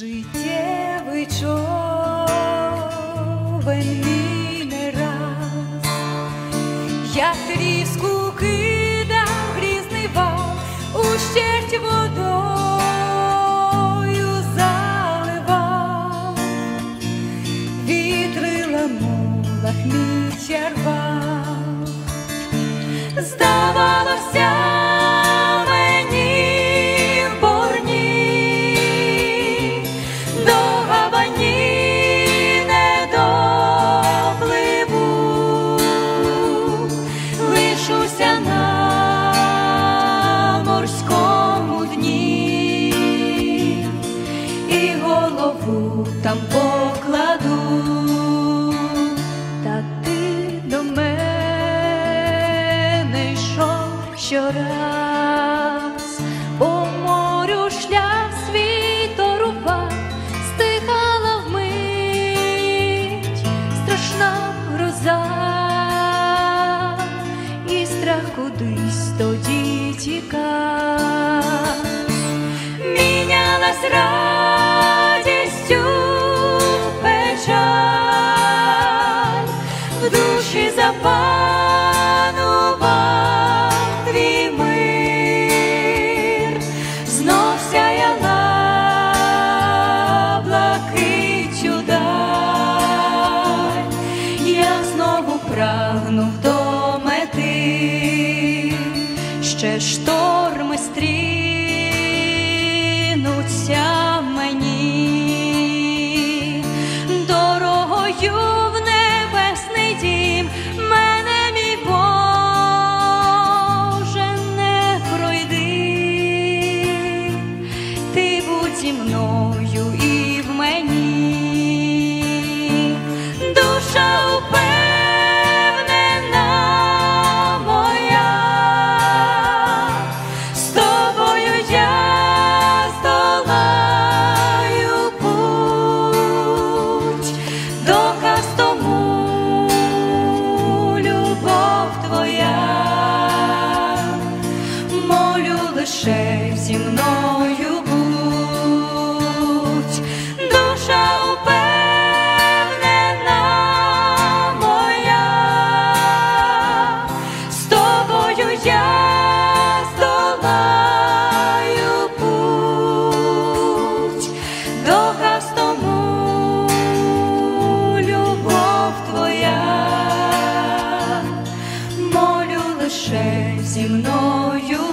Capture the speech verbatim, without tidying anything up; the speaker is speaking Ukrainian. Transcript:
Життєвий човен мій не раз, як тріску кидав грізний вал, ущерть водою заливав, вітрила мулах лахміття рвав. Здавалося мені в борні, до гавані не допливу, лишуся на морському дні і голову там покладу. Та ти до мене йшов щораз, по морю шлях свій торував, стихала вмить страшна гроза, і страх кудись тоді тікав. Мінялась радістю печаль, в душі запанував твій мир, знов сяяла блакитю даль, я знову прагнув до мети, ще шторми стрінуться мені, дорогою в небесний дім мене, мій Боже, не пройди, ти будь зі мною і в мені. Душа упевнена моя, з тобою я здолаю путь, доказ тому любов твоя, молю лише зі мною будь. Душа упевнена моя, з тобою я здолаю путь, доказ тому любов твоя, молю лише зі мною